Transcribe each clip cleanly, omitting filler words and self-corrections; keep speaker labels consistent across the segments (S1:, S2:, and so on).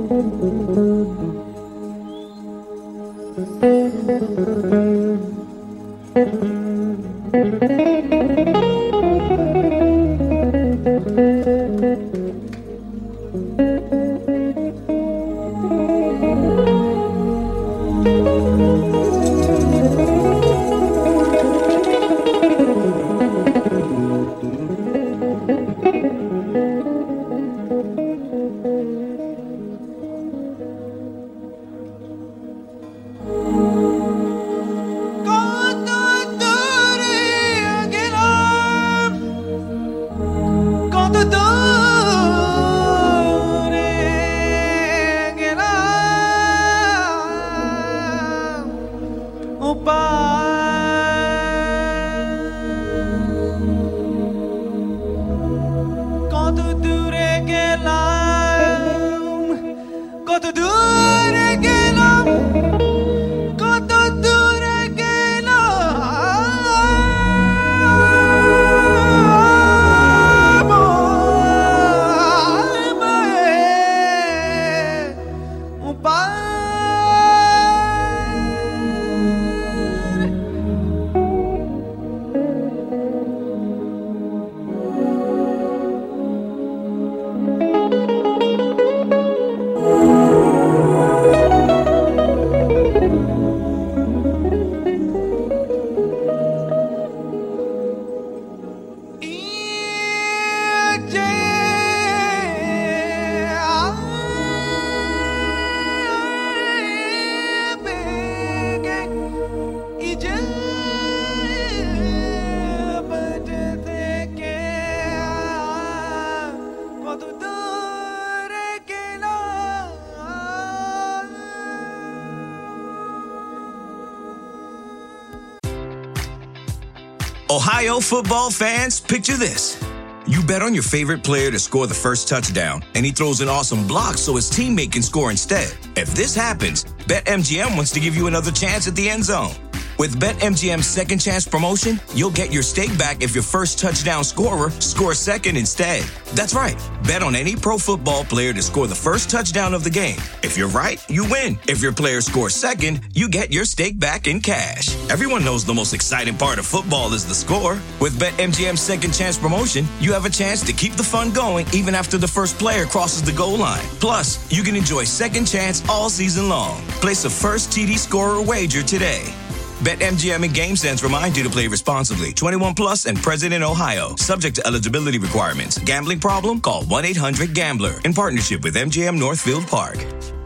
S1: Ohio football fans, picture this. You bet on your favorite player to score the first touchdown, and he throws an awesome block so his teammate can score instead. If this happens, BetMGM wants to give you another chance at the end zone. With BetMGM's second chance promotion, you'll get your stake back if your first touchdown scorer scores second instead. That's right. Bet on any pro football player to score the first touchdown of the game. If you're right, you win. If your player scores second, you get your stake back in cash. Everyone knows the most exciting part of football is the score. With BetMGM's second chance promotion, you have a chance to keep the fun going even after the first player crosses the goal line. Plus, you can enjoy second chance all season long. Place a first TD scorer wager today. BetMGM and GameSense remind you to play responsibly. 21 plus and present in Ohio. Subject to eligibility requirements. Gambling problem? Call 1-800-GAMBLER. In partnership with MGM Northfield Park.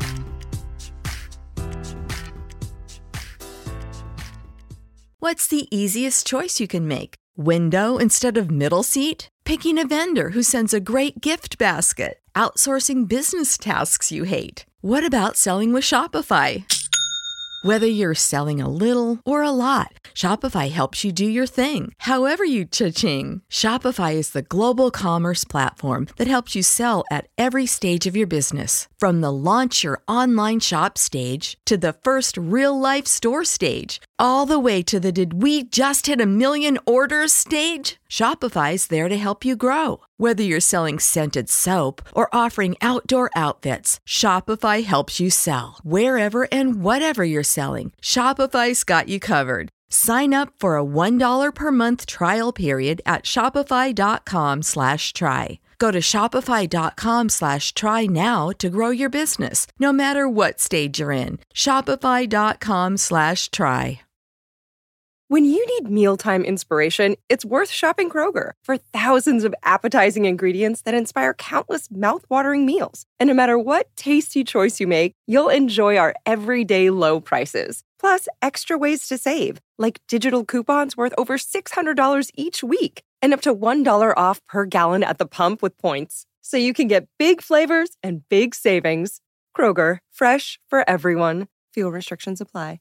S2: What's the easiest choice you can make? Window instead of middle seat? Picking a vendor who sends a great gift basket? Outsourcing business tasks you hate? What about selling with Shopify? Whether you're selling a little or a lot, Shopify helps you do your thing, however you cha-ching. Shopify is the global commerce platform that helps you sell at every stage of your business. From the launch your online shop stage to the first real-life store stage, all the way to the did we just hit 1 million orders stage. Shopify's there to help you grow. Whether you're selling scented soap or offering outdoor outfits, Shopify helps you sell. Wherever and whatever you're selling, Shopify's got you covered. Sign up for a $1 per month trial period at shopify.com/try. Go to shopify.com/try now to grow your business, no matter what stage you're in. Shopify.com/try.
S3: When you need mealtime inspiration, it's worth shopping Kroger for thousands of appetizing ingredients that inspire countless mouth-watering meals. And no matter what tasty choice you make, you'll enjoy our everyday low prices. Plus, extra ways to save, like digital coupons worth over $600 each week and up to $1 off per gallon at the pump with points. So you can get big flavors and big savings. Kroger, fresh for everyone. Fuel restrictions apply.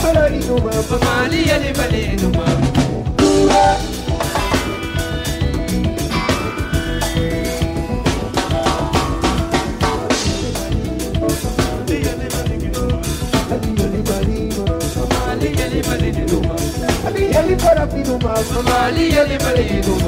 S4: para inuma, famali yali bale inuma. Ali para inuma, famali yali bale inuma.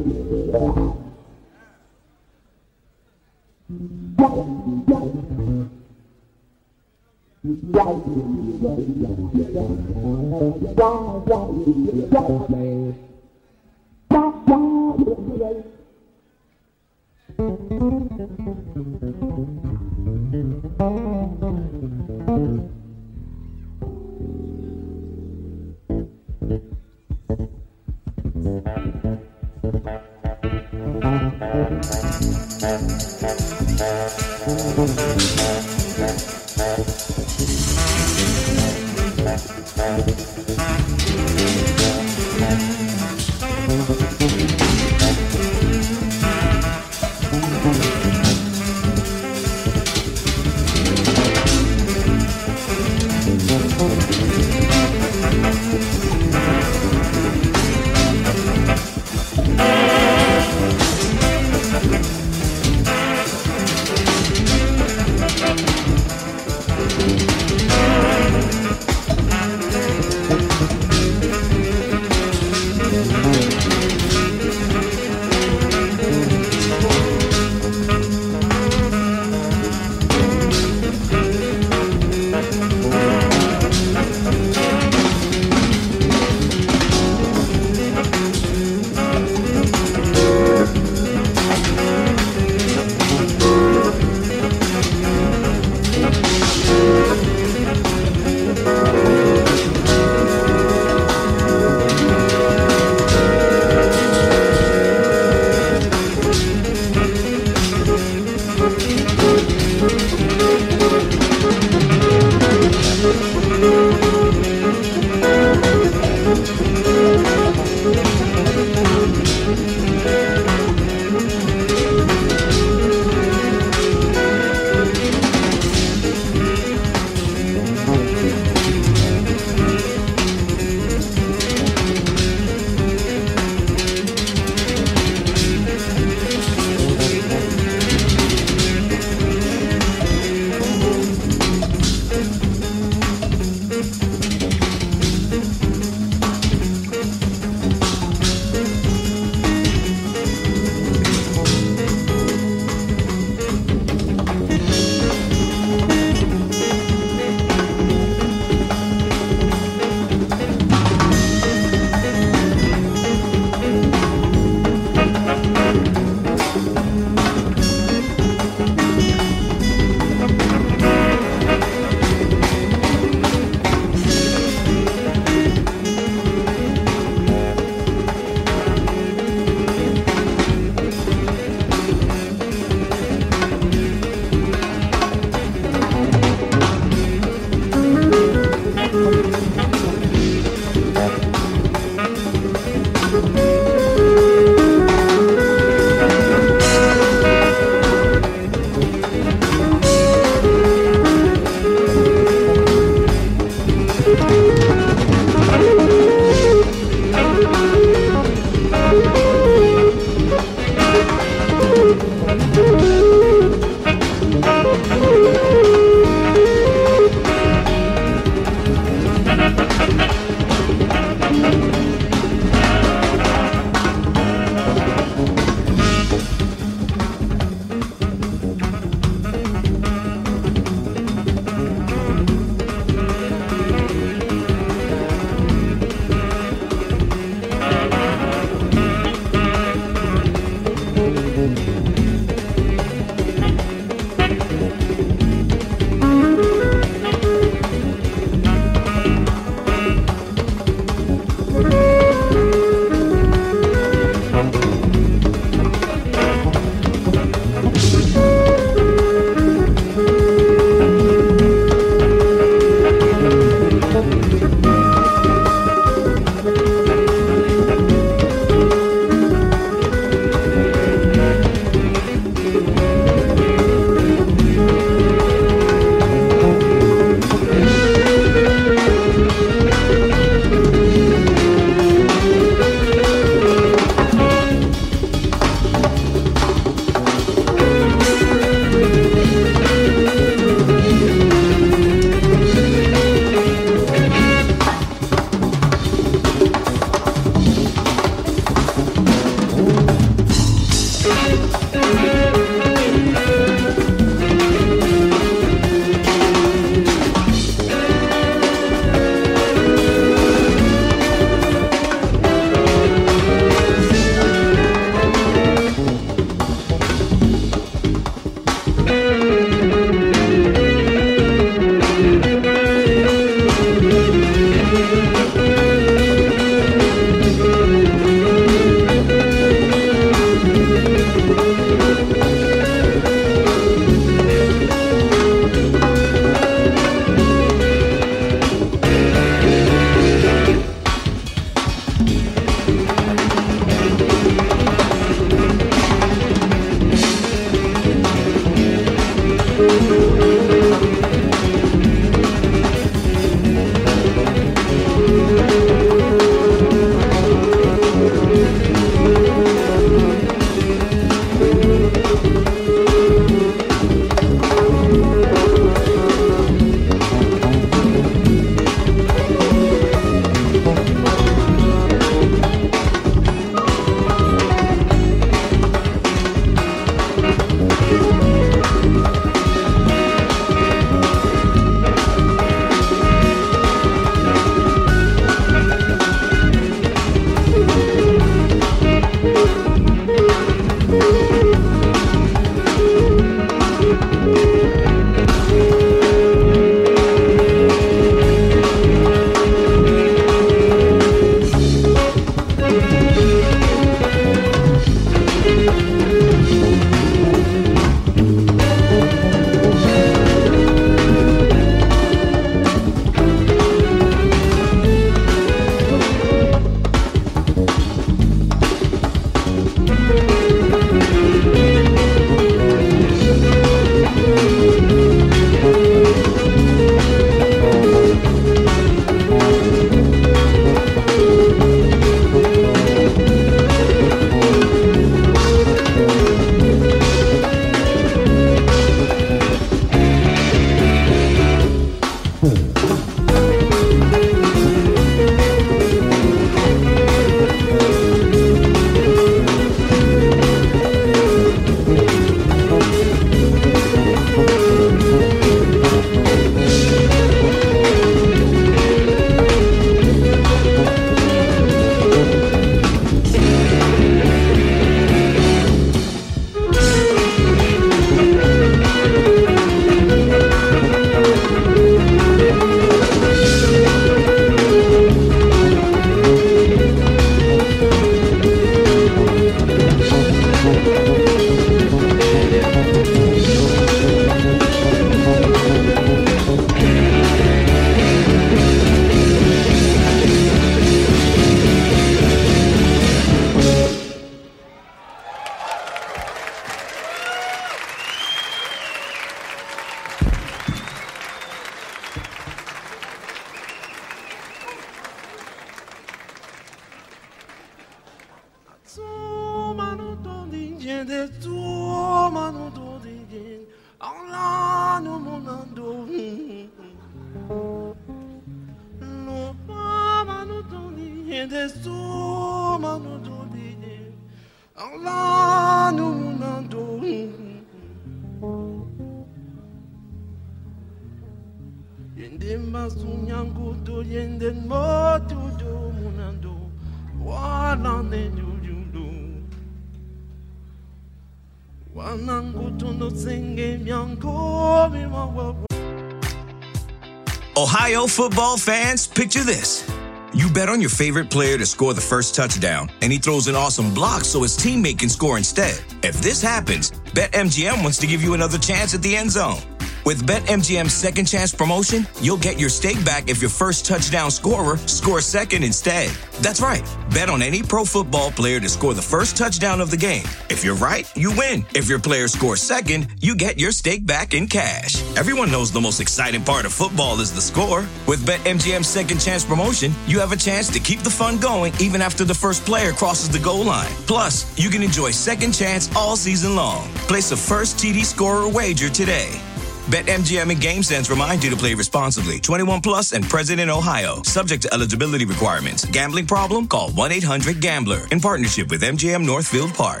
S1: Ohio football fans, picture this. You bet on your favorite player to score the first touchdown, and he throws an awesome block so his teammate can score instead. If this happens, BetMGM wants to give you another chance at the end zone. With BetMGM's second chance promotion, you'll get your stake back if your first touchdown scorer scores second instead. That's right. Bet on any pro football player to score the first touchdown of the game. If you're right, you win. If your player scores second, you get your stake back in cash. Everyone knows the most exciting part of football is the score. With BetMGM's second chance promotion, you have a chance to keep the fun going even after the first player crosses the goal line. Plus, you can enjoy second chance all season long. Place a first TD scorer wager today. BetMGM and GameSense remind you to play responsibly. 21 plus and present in Ohio. Subject to eligibility requirements. Gambling problem? Call 1-800-GAMBLER. In partnership with MGM Northfield Park.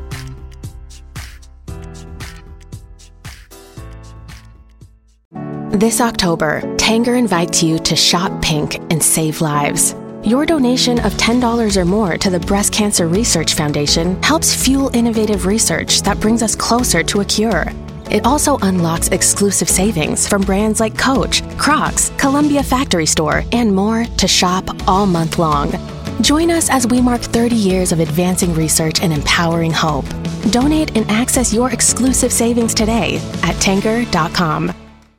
S5: This October, Tanger invites you to shop pink and save lives. Your donation of $10 or more to the Breast Cancer Research Foundation helps fuel innovative research that brings us closer to a cure. It also unlocks exclusive savings from brands like Coach, Crocs, Columbia Factory Store, and more to shop all month long. Join us as we mark 30 years of advancing research and empowering hope. Donate and access your exclusive savings today at Tanger.com.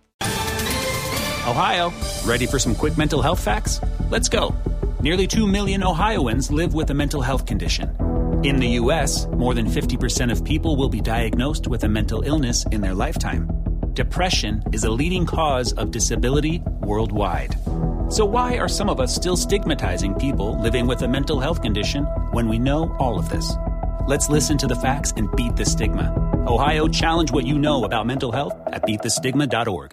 S6: Ohio, ready for some quick mental health facts? Let's go. Nearly 2 million Ohioans live with a mental health condition. In the U.S., more than 50% of people will be diagnosed with a mental illness in their lifetime. Depression is a leading cause of disability worldwide. So why are some of us still stigmatizing people living with a mental health condition when we know all of this? Let's listen to the facts and beat the stigma. Ohio, challenge what you know about mental health at beatthestigma.org.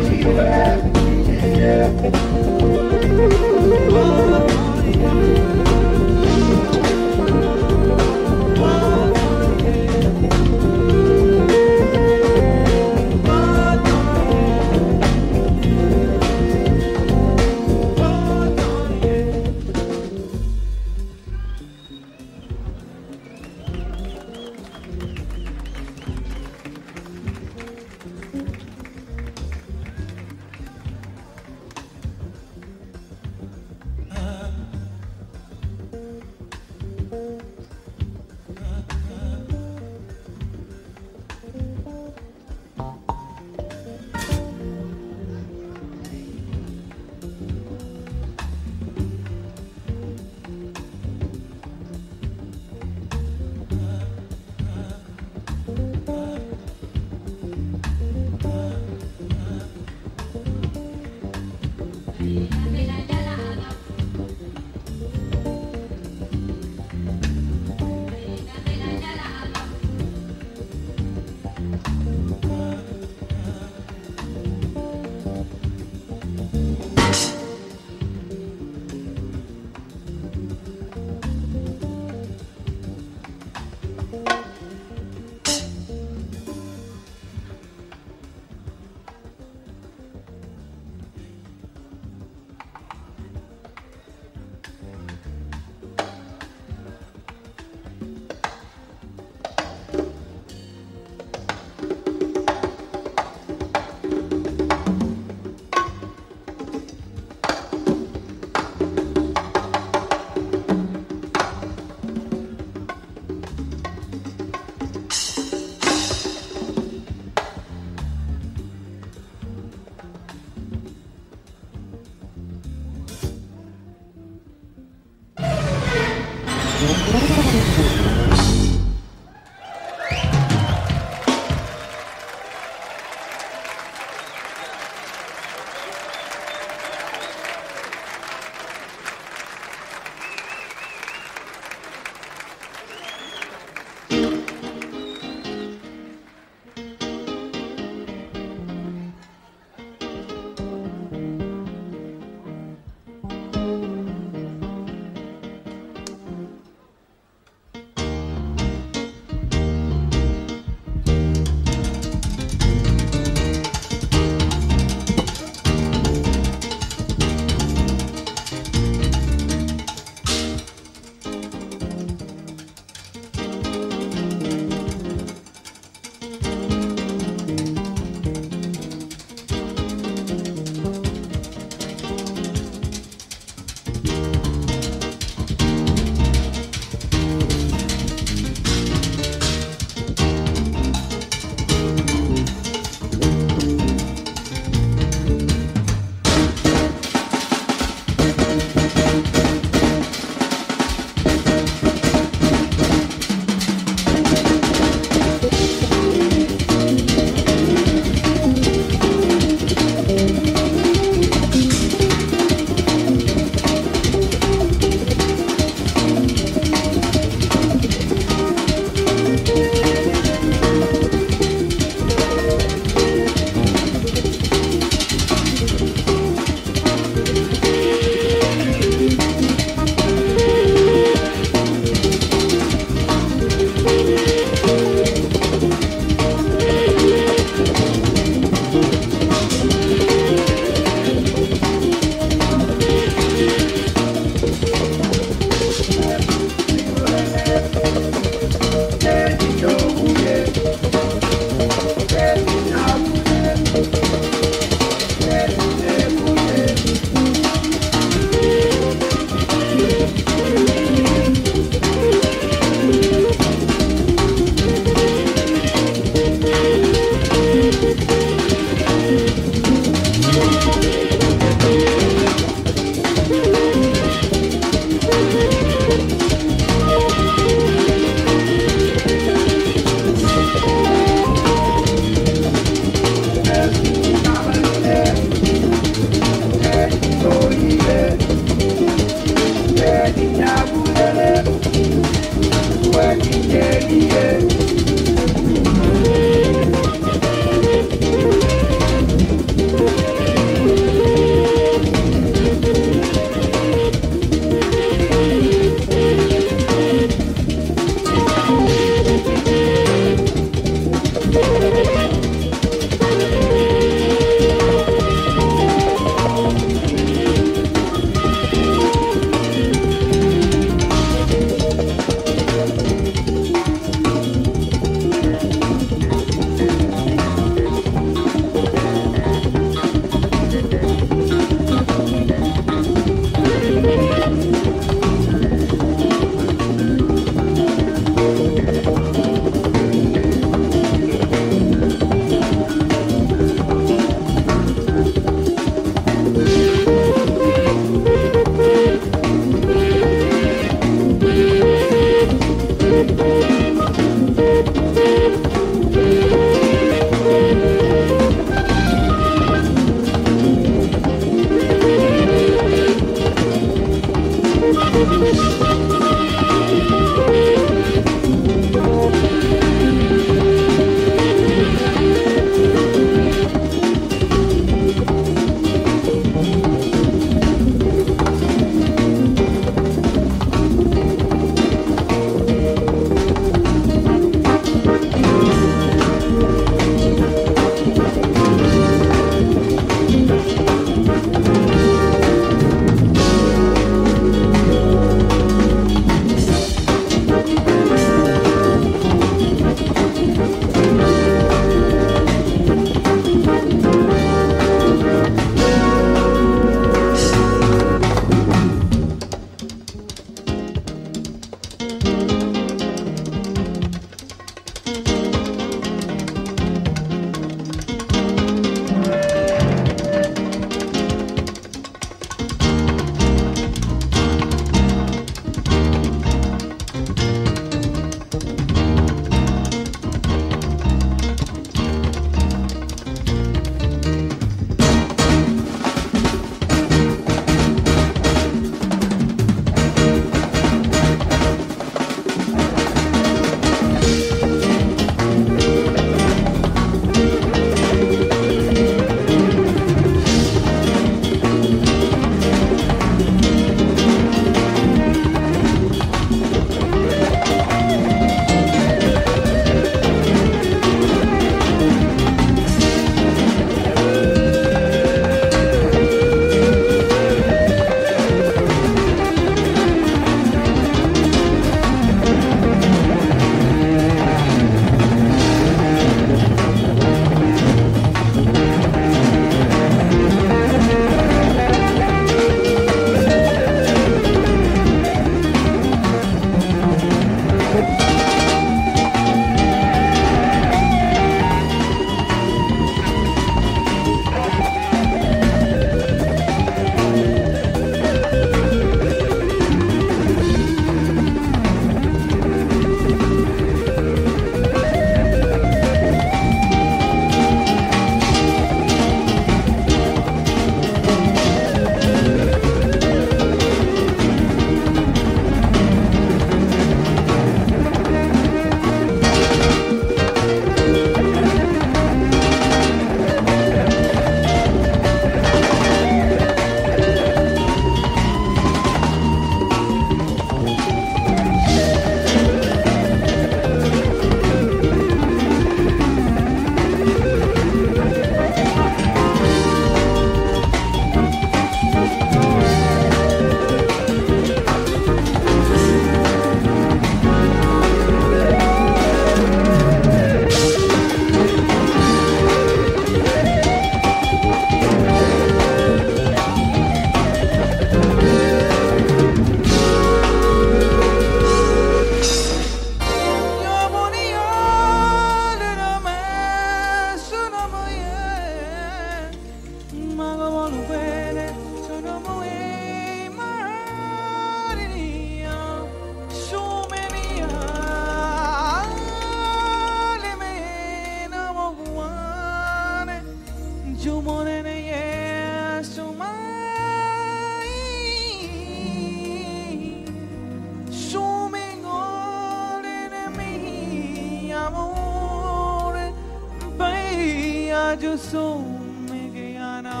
S7: rádio sou megiana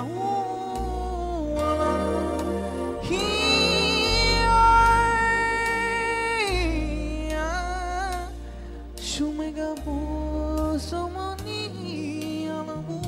S7: shumega bo somani alamu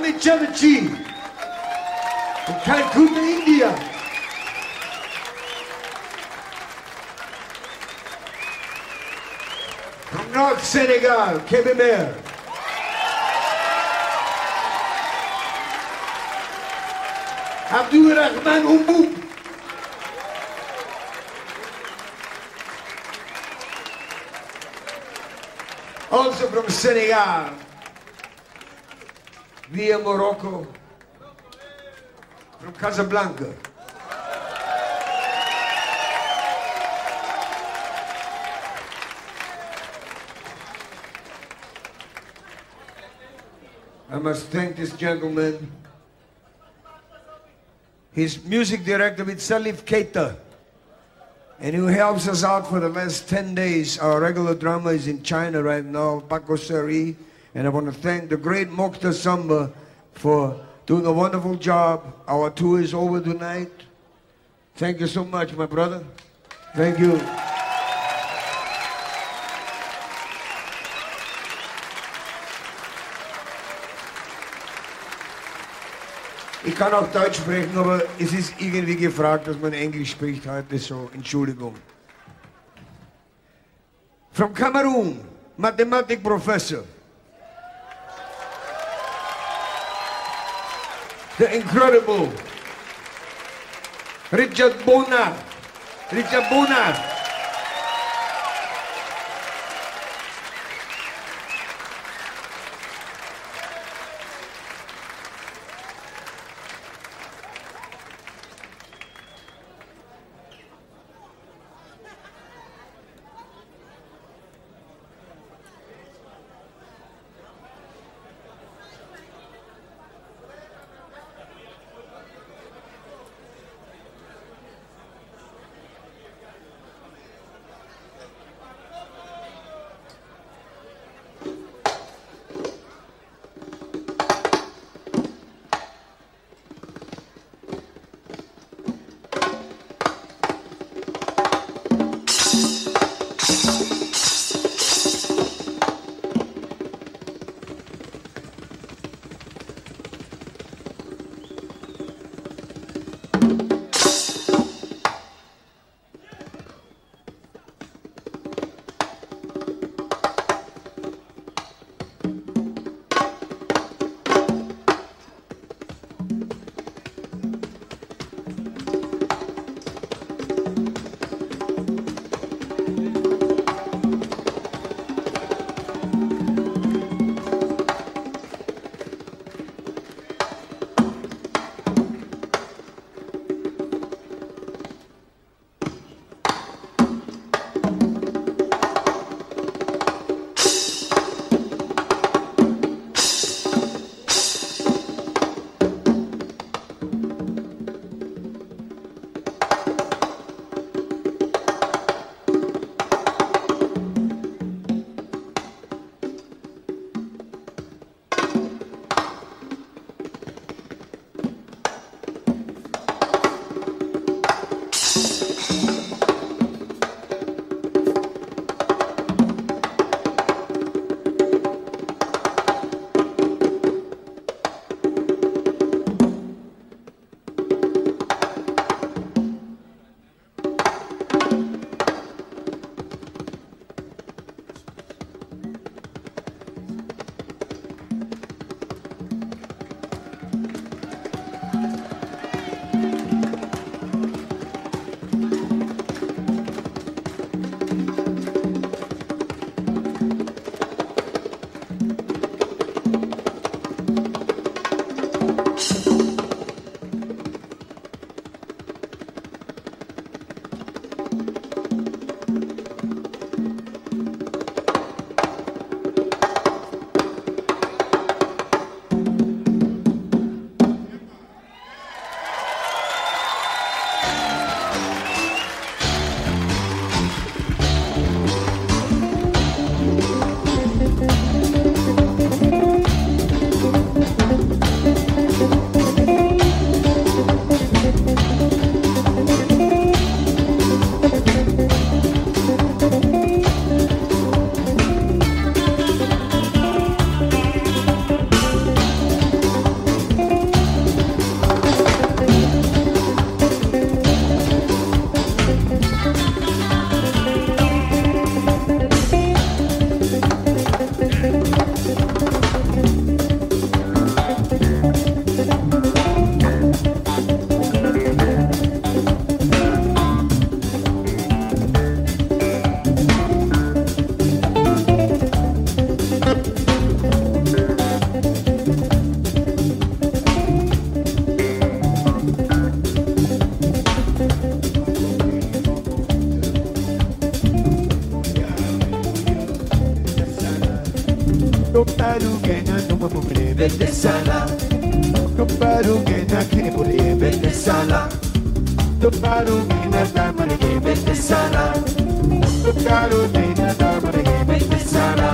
S4: Amit Chatterjee from Calcutta, India. From North Senegal, Kébémer. Abdul Rahman Umbu. Also from Senegal, via Morocco, from Casablanca. I must thank this gentleman. He's music director with Salif Keita, and who helps us out for the last 10 days. Our regular drummer is in China right now, Paco Seri, and I want to thank the great Mokhtar Samba for doing a wonderful job. Our tour is over tonight. Thank you so much, my brother. Thank you. Ich kann auch Deutsch sprechen, aber es ist irgendwie gefragt, dass man Englisch spricht heute, so Entschuldigung. From Cameroon, mathematics professor. The incredible Richard Bonard. Richard Bonard.
S8: Koparugena no mamure vete sala. Koparugena kine pure vete sala. Koparugena damare vete sala. Koparugena damare vete sala.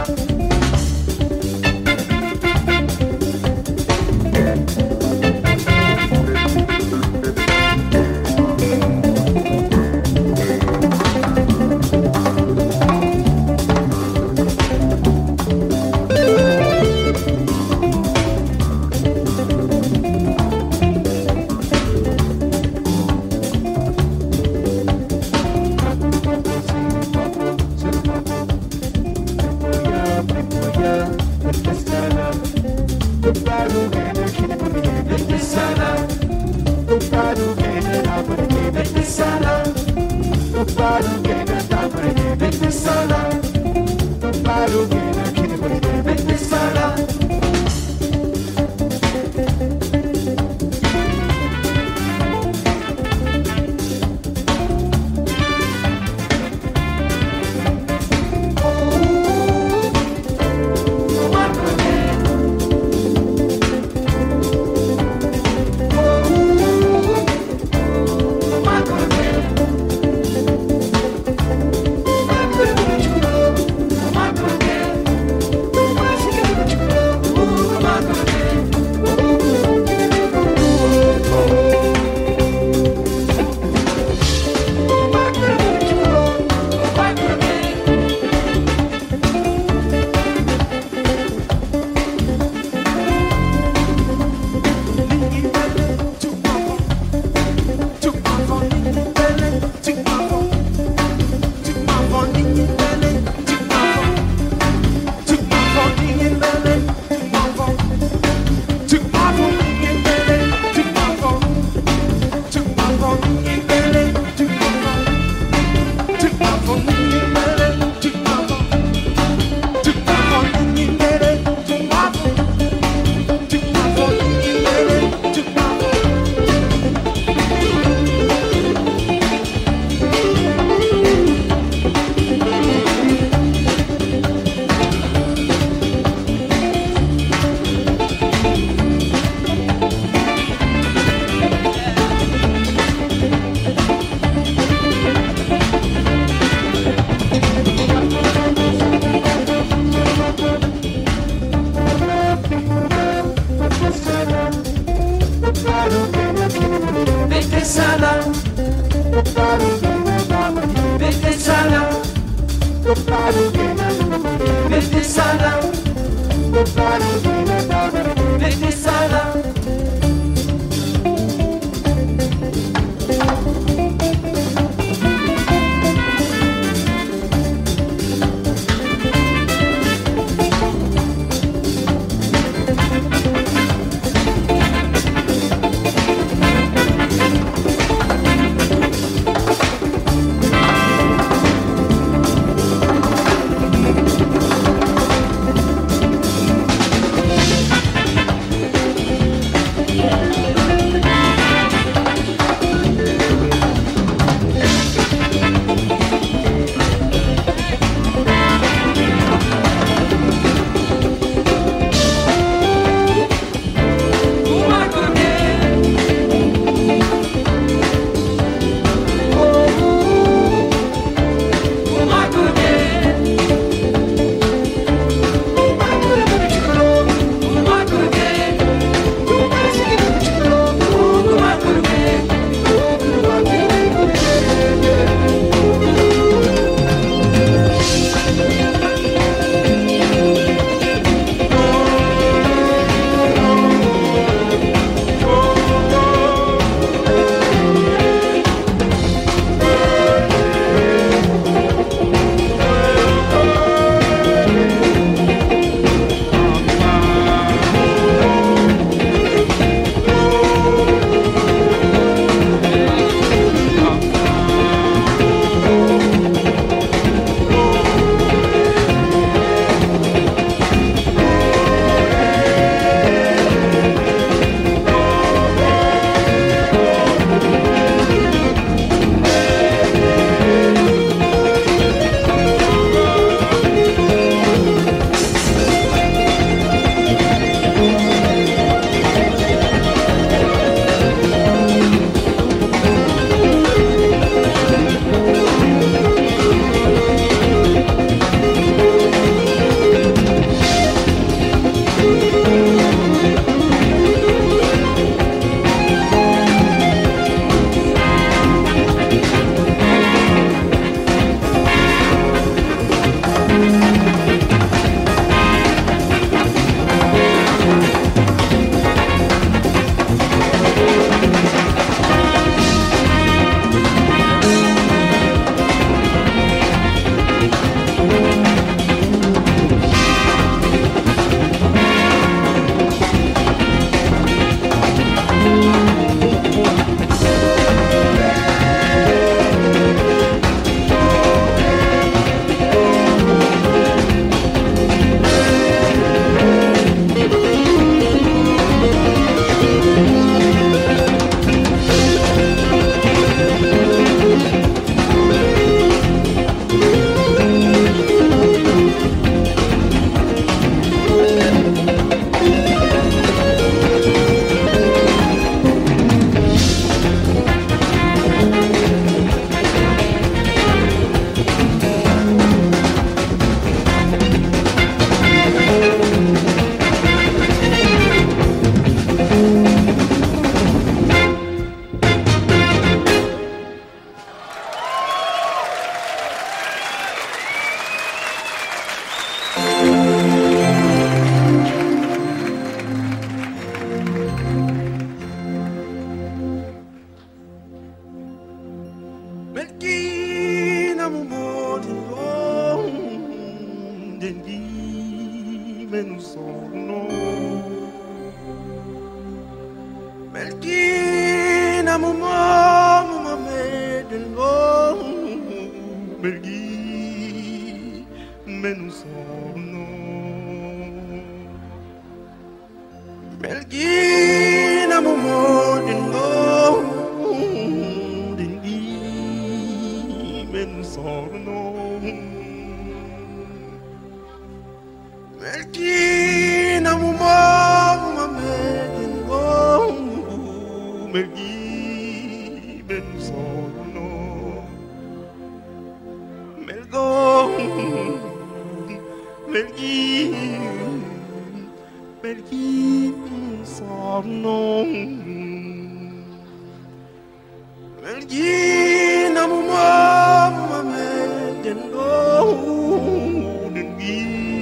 S8: Melkina mumotin long dengi menusono Melkina mumamedin long Melgi menusono Melkina mumotin long Sorno Melkina mumama medin Melki ben sorno Melgo Melki sorno Melkina mumama medin dengi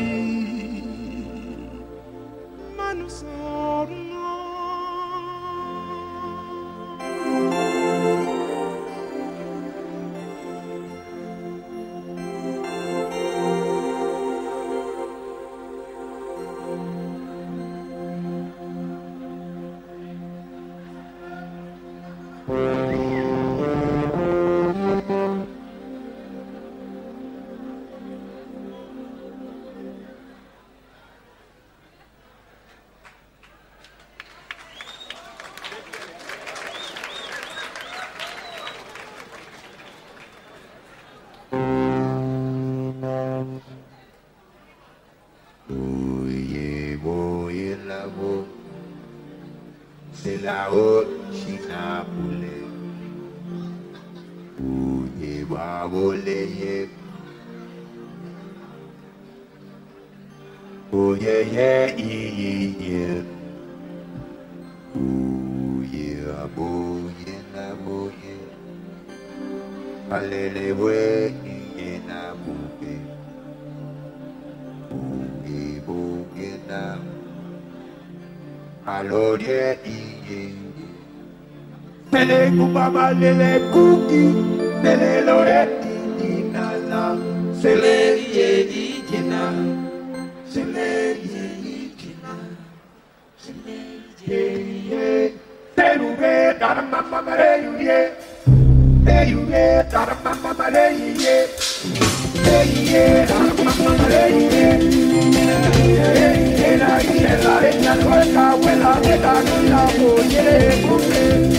S8: manusorno
S9: C'est la haute china poulet. Ouye wa voleye. Ouye ye ye. Ouye aboye na boye. Alele we ye na boye. Ouye boye na. Allo ye ye. Tele kubaba lele kuki, tele lore di nala, sele ye di jina, sele ye di jina, sele ye. Teluge daramama mare ye, teluge daramama mare ye, ye daramama mare ye, la la nuestra abuela de la vida oye.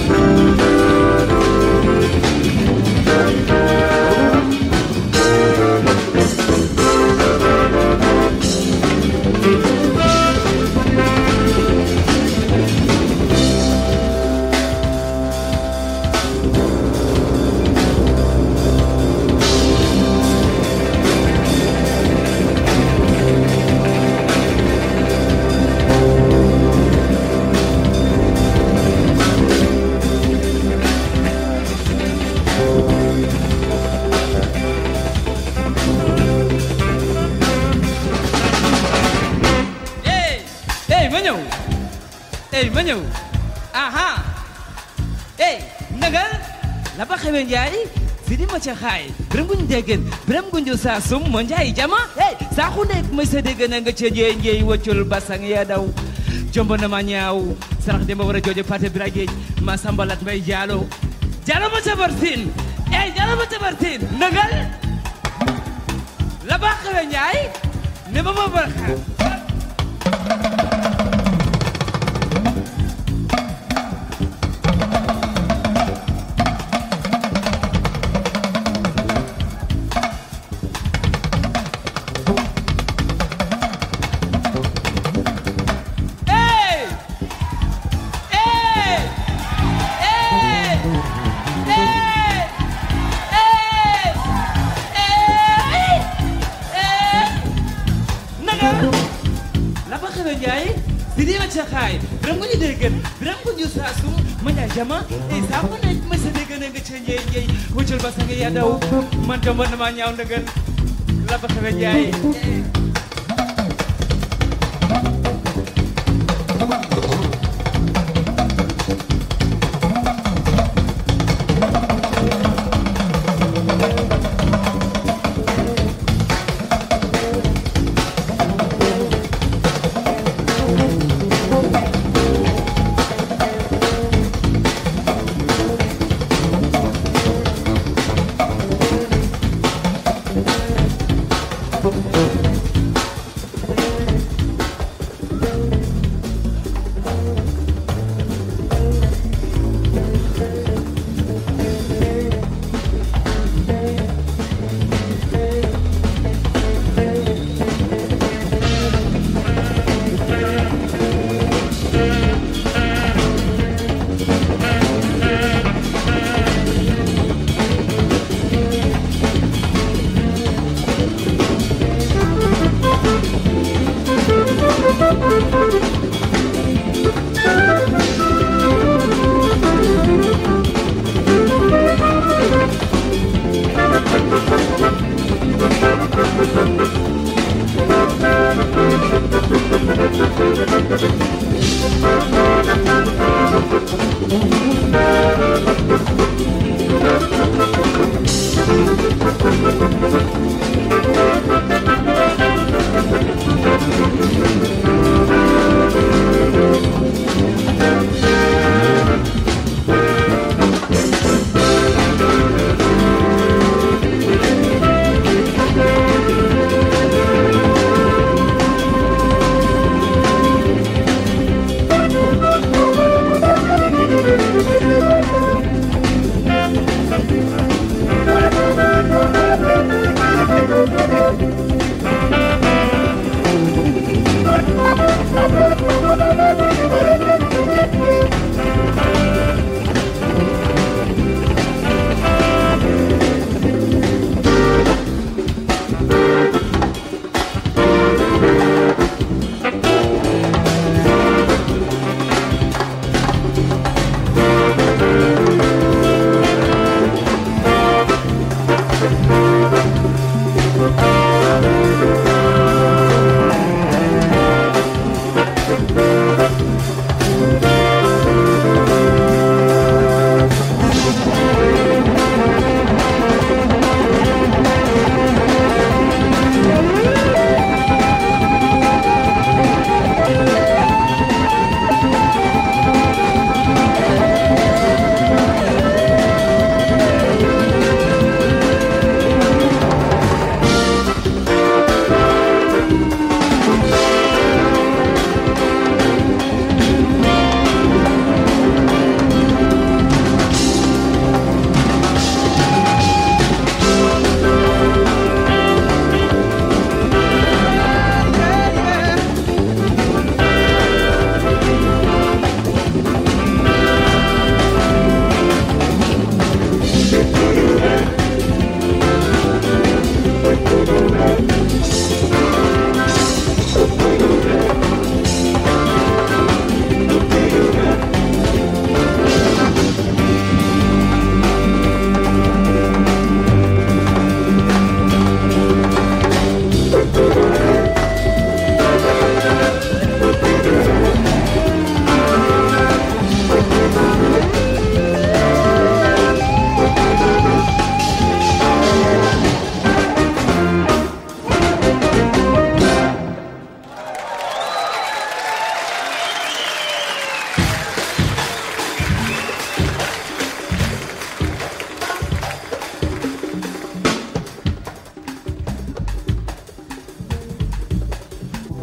S7: ma ñëw aha nagal la ba xewe njaay sidi ma ca xaay biram guñ déggen biram guñu saa sum mo njaay jama saa xu nekk ma sa dégg na nga ca njeey njeey waccul basang ya daw jombo na ma ñaaw sarax demba war a jooje pate bira géej ma sambalat mbay jaalo ma tabartin jaalo ma tabartin nagal la ba xewe njaay ne ma barxa jama sa ko nek ma sa dégg na nga ca njeey njeey wuccul ba sa nga ya daw man to man ma ñaaw ndëgal la ba xewe njaay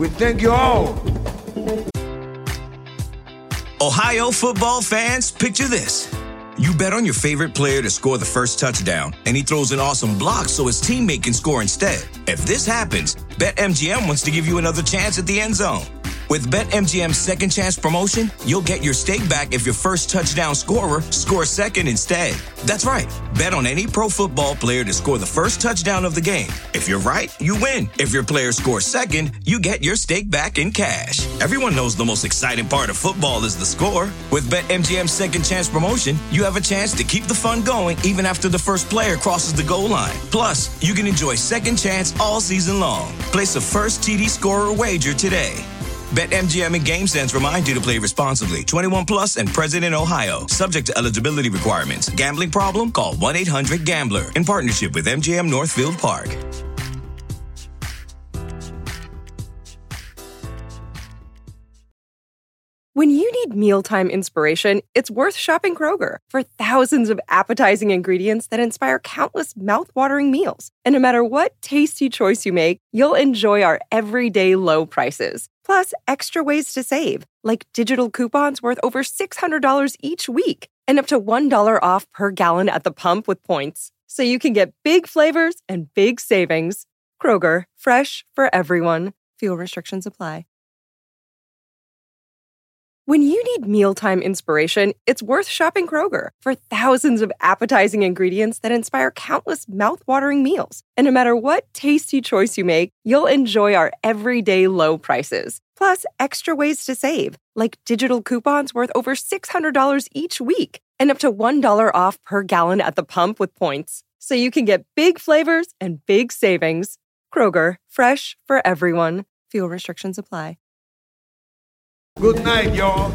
S4: We thank you all.
S1: Ohio football fans, picture this. You bet on your favorite player to score the first touchdown, and he throws an awesome block so his teammate can score instead. If this happens, BetMGM wants to give you another chance at the end zone. With BetMGM's second chance promotion, you'll get your stake back if your first touchdown scorer scores second instead. That's right. Bet on any pro football player to score the first touchdown of the game. If you're right, you win. If your player scores second, you get your stake back in cash. Everyone knows the most exciting part of football is the score. With BetMGM's second chance promotion, you have a chance to keep the fun going even after the first player crosses the goal line. Plus, you can enjoy second chance all season long. Place a first TD scorer wager today. BetMGM and GameSense remind you to play responsibly. 21 plus and present in Ohio. Subject to eligibility requirements. Gambling problem? Call 1-800-GAMBLER. In partnership with MGM Northfield Park.
S3: When you need mealtime inspiration, it's worth shopping Kroger for thousands of appetizing ingredients that inspire countless mouth-watering meals. And no matter what tasty choice you make, you'll enjoy our everyday low prices. Plus, extra ways to save, like digital coupons worth over $600 each week and up to $1 off per gallon at the pump with points. So you can get big flavors and big savings. Kroger, fresh for everyone. Fuel restrictions apply. When you need mealtime inspiration, it's worth shopping Kroger for thousands of appetizing ingredients that inspire countless mouth-watering meals. And no matter what tasty choice you make, you'll enjoy our everyday low prices. Plus, extra ways to save, like digital coupons worth over $600 each week and up to $1 off per gallon at the pump with points. So you can get big flavors and big savings. Kroger, fresh for everyone. Fuel restrictions apply.
S4: Good night, y'all.